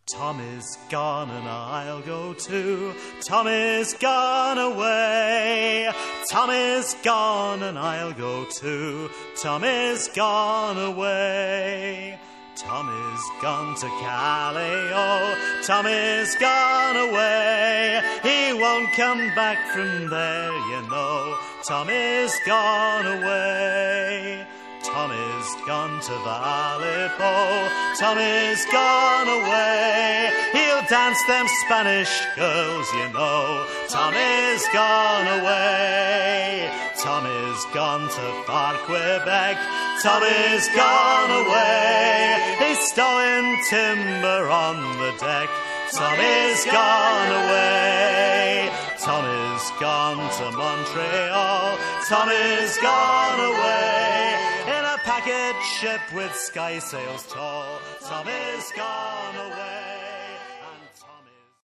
Tom is gone and I'll go too. Tom is gone away. Tom is gone and I'll go too. Tom is gone away. Tom is gone to Calais, oh, Tom is gone away. He won't come back from there, you know. Tom is gone away. Tom is gone to Vallepo. Tom is gone away. He'll dance them Spanish girls, you know. Tom is gone away. Tom is gone to far Quebec. Tom is gone away. He's stowing timber on the deck. Tom is gone away. Tom is gone to Montreal. Tom is gone away. In a packet ship with sky sails tall. Tom is gone away.